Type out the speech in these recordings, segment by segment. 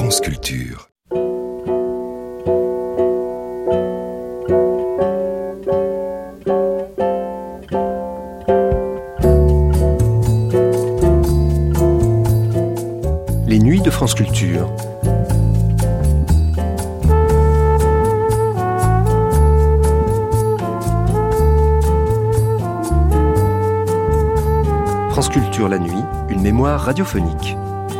France Culture. Les nuits de France Culture. France Culture la nuit, une mémoire radiophonique.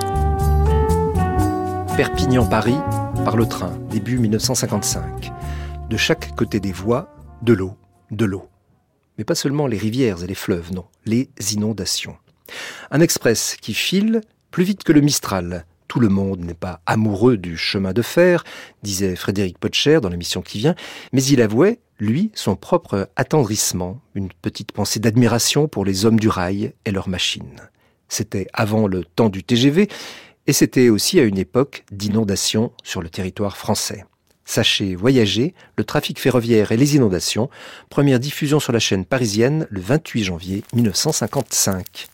Perpignan-Paris, par le train, début 1955. De chaque côté des voies, de l'eau, de l'eau. Mais pas seulement les rivières et les fleuves, non, les inondations. Un express qui file plus vite que le Mistral. Tout le monde n'est pas amoureux du chemin de fer, disait Frédéric Potcher dans l'émission qui vient, mais il avouait, lui, son propre attendrissement, une petite pensée d'admiration pour les hommes du rail et leurs machines. C'était avant le temps du TGV, et c'était aussi à une époque d'inondation sur le territoire français. Sachez voyager, le trafic ferroviaire et les inondations, première diffusion sur la chaîne parisienne le 28 janvier 1955.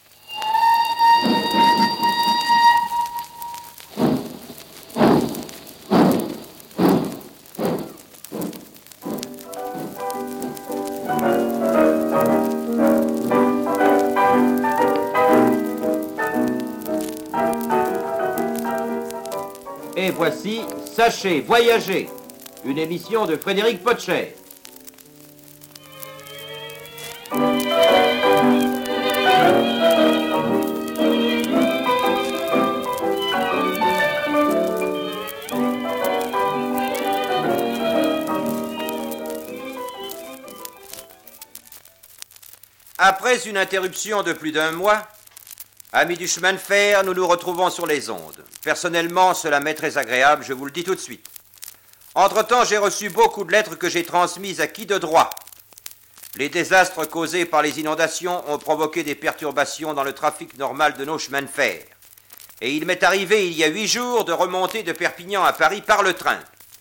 Et voici Sachez voyager, une émission de Frédéric Potcher. Après une interruption de plus d'un mois, amis du chemin de fer, nous nous retrouvons sur les ondes. Personnellement, cela m'est très agréable, je vous le dis tout de suite. Entre-temps, j'ai reçu beaucoup de lettres que j'ai transmises à qui de droit. Les désastres causés par les inondations ont provoqué des perturbations dans le trafic normal de nos chemins de fer. Et il m'est arrivé, il y a 8 jours, de remonter de Perpignan à Paris par le train.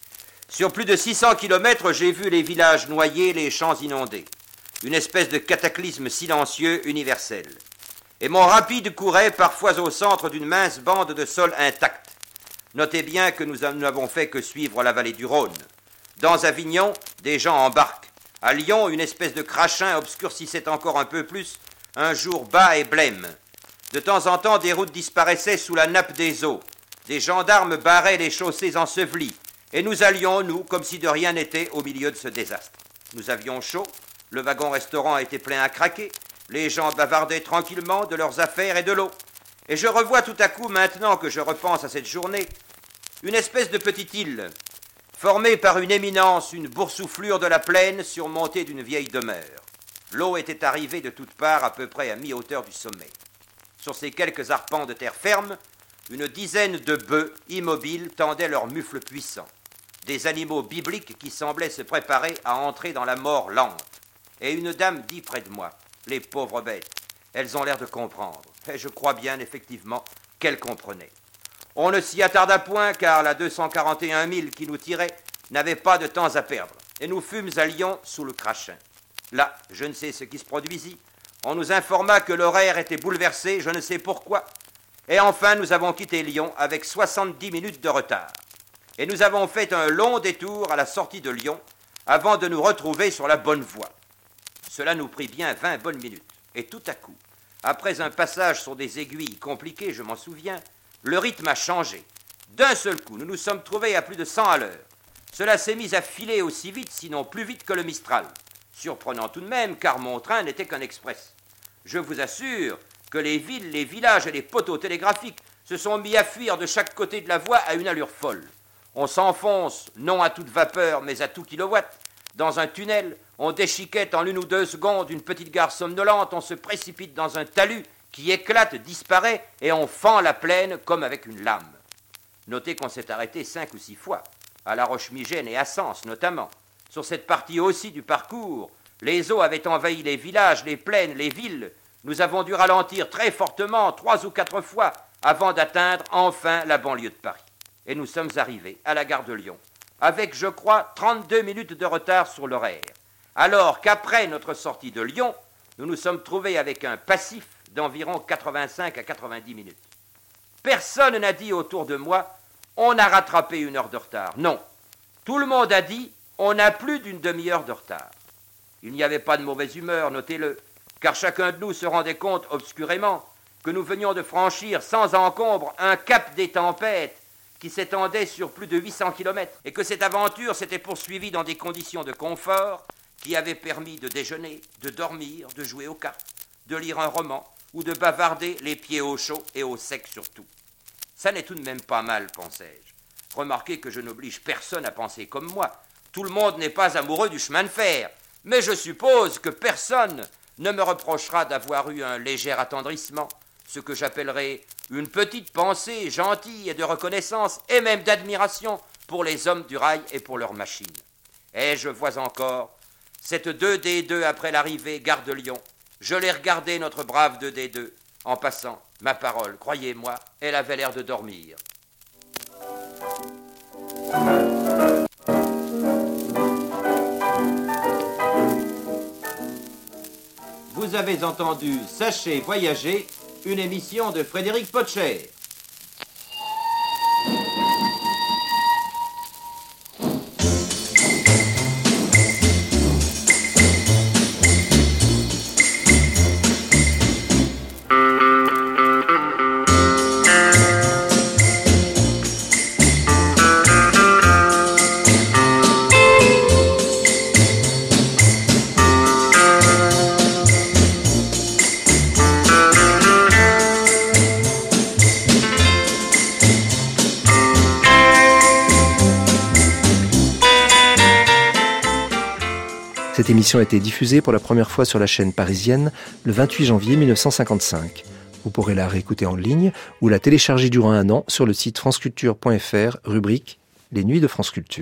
Sur plus de 600 kilomètres, j'ai vu les villages noyés, les champs inondés. Une espèce de cataclysme silencieux universel. Et mon rapide courait parfois au centre d'une mince bande de sol intacte. Notez bien que nous n'avons fait que suivre la vallée du Rhône. Dans Avignon, des gens embarquent. À Lyon, une espèce de crachin obscurcissait encore un peu plus un jour bas et blême. De temps en temps, des routes disparaissaient sous la nappe des eaux. Des gendarmes barraient les chaussées ensevelies. Et nous allions, nous, comme si de rien n'était, au milieu de ce désastre. Nous avions chaud, le wagon-restaurant était plein à craquer. Les gens bavardaient tranquillement de leurs affaires et de l'eau. Et je revois tout à coup, maintenant que je repense à cette journée, une espèce de petite île, formée par une éminence, une boursouflure de la plaine surmontée d'une vieille demeure. L'eau était arrivée de toutes parts à peu près à mi-hauteur du sommet. Sur ces quelques arpents de terre ferme, une dizaine de bœufs immobiles tendaient leurs mufles puissants. Des animaux bibliques qui semblaient se préparer à entrer dans la mort lente. Et une dame dit près de moi: les pauvres bêtes, elles ont l'air de comprendre. Et je crois bien, effectivement, qu'elles comprenaient. On ne s'y attarda point, car la 241 000 qui nous tirait n'avait pas de temps à perdre. Et nous fûmes à Lyon sous le crachin. Là, je ne sais ce qui se produisit. On nous informa que l'horaire était bouleversé, je ne sais pourquoi. Et enfin, nous avons quitté Lyon avec 70 minutes de retard. Et nous avons fait un long détour à la sortie de Lyon avant de nous retrouver sur la bonne voie. Cela nous prit bien 20 bonnes minutes. Et tout à coup, après un passage sur des aiguilles compliquées, je m'en souviens, le rythme a changé. D'un seul coup, nous nous sommes trouvés à plus de 100 à l'heure. Cela s'est mis à filer aussi vite, sinon plus vite que le Mistral. Surprenant tout de même, car mon train n'était qu'un express. Je vous assure que les villes, les villages et les poteaux télégraphiques se sont mis à fuir de chaque côté de la voie à une allure folle. On s'enfonce, non à toute vapeur, mais à tout kilowatt. Dans un tunnel, on déchiquette en 1 ou 2 secondes une petite gare somnolente, on se précipite dans un talus qui éclate, disparaît, et on fend la plaine comme avec une lame. Notez qu'on s'est arrêté 5 ou 6 fois, à La Roche-Migène et à Sens notamment. Sur cette partie aussi du parcours, les eaux avaient envahi les villages, les plaines, les villes. Nous avons dû ralentir très fortement 3 ou 4 fois avant d'atteindre enfin la banlieue de Paris. Et nous sommes arrivés à la gare de Lyon, avec, je crois, 32 minutes de retard sur l'horaire. Alors qu'après notre sortie de Lyon, nous nous sommes trouvés avec un passif d'environ 85 à 90 minutes. Personne n'a dit autour de moi on a rattrapé 1 heure de retard. Non. Tout le monde a dit, on a plus d'une demi-heure de retard. Il n'y avait pas de mauvaise humeur, notez-le, car chacun de nous se rendait compte obscurément que nous venions de franchir sans encombre un cap des tempêtes qui s'étendait sur plus de 800 kilomètres, et que cette aventure s'était poursuivie dans des conditions de confort qui avaient permis de déjeuner, de dormir, de jouer aux cartes, de lire un roman ou de bavarder les pieds au chaud et au sec surtout. Ça n'est tout de même pas mal, pensais-je. Remarquez que je n'oblige personne à penser comme moi. Tout le monde n'est pas amoureux du chemin de fer, mais je suppose que personne ne me reprochera d'avoir eu un léger attendrissement, ce que j'appellerais une petite pensée gentille et de reconnaissance et même d'admiration pour les hommes du rail et pour leurs machines. Et je vois encore cette 2D2 après l'arrivée gare de Lyon. Je l'ai regardé, notre brave 2D2, en passant. Ma parole, croyez-moi, elle avait l'air de dormir. Vous avez entendu Sachez voyager, une émission de Frédéric Potcher. Cette émission a été diffusée pour la première fois sur la chaîne parisienne le 28 janvier 1955. Vous pourrez la réécouter en ligne ou la télécharger durant un an sur le site franceculture.fr, rubrique « Les Nuits de France Culture ».